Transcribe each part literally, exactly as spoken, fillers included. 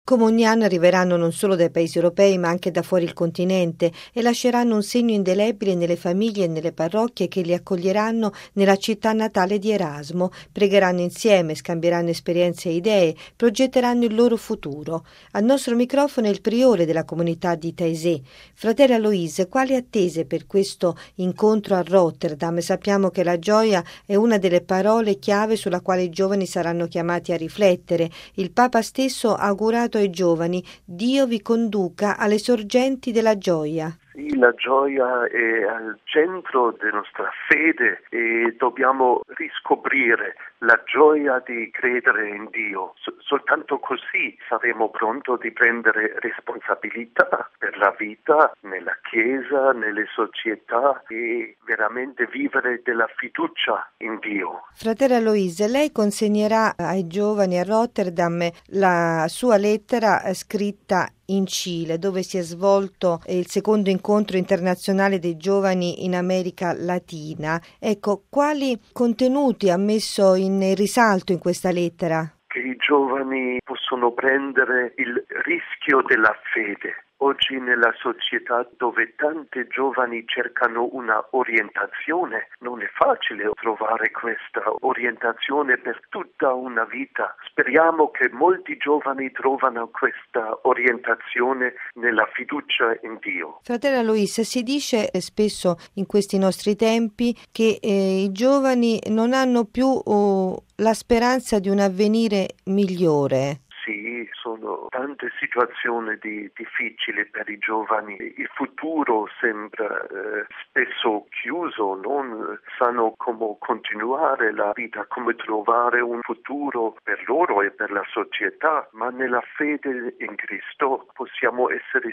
Come ogni anno arriveranno non solo dai paesi europei ma anche da fuori il continente e lasceranno un segno indelebile nelle famiglie e nelle parrocchie che li accoglieranno nella città natale di Erasmo, pregheranno insieme, scambieranno esperienze e idee, progetteranno il loro futuro. Al nostro microfono è il priore della comunità di Taizé. Fratello Alois, quali attese per questo incontro a Rotterdam? Sappiamo che la gioia è una delle parole chiave sulla quale i giovani saranno chiamati a riflettere. Il Papa stesso ha augurato ai giovani: Dio vi conduca alle sorgenti della gioia. Sì, la gioia è al centro della nostra fede e dobbiamo riscoprire la gioia di credere in Dio. S- soltanto così saremo pronti di prendere responsabilità per la vita nella Chiesa, nelle società e veramente vivere della fiducia in Dio. Fratello Alois, lei consegnerà ai giovani a Rotterdam la sua lettera scritta in Cile, dove si è svolto il secondo incontro internazionale dei giovani in America Latina. Ecco, quali contenuti ha messo in risalto in questa lettera? Che i giovani possono prendere il rischio della fede. Oggi nella società dove tanti giovani cercano una orientazione, non è facile trovare questa orientazione per tutta una vita. Speriamo che molti giovani trovano questa orientazione nella fiducia in Dio. Fratello Alois, si dice spesso in questi nostri tempi che eh, i giovani non hanno più oh, la speranza di un avvenire migliore. Sì, sono tante situazioni di, difficili per i giovani. Il futuro sembra eh, spesso chiuso, non sanno come continuare la vita, come trovare un futuro per loro e per la società, ma nella fede in Cristo possiamo essere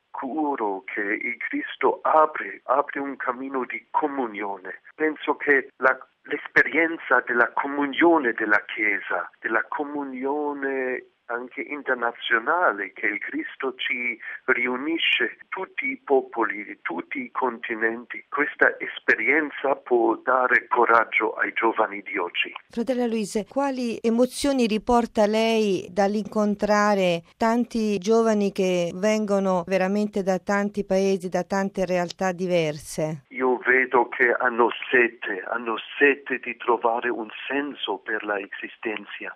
sicuri che il Cristo apre, apre un cammino di comunione. Penso che la, l'esperienza della comunione della Chiesa, della comunione anche internazionale, che il Cristo ci riunisce, tutti i popoli, tutti i continenti. Questa esperienza può dare coraggio ai giovani di oggi. Fratello Alois, quali emozioni riporta lei dall'incontrare tanti giovani che vengono veramente da tanti paesi, da tante realtà diverse? Io vedo che hanno sete, hanno sete di trovare un senso per la esistenza.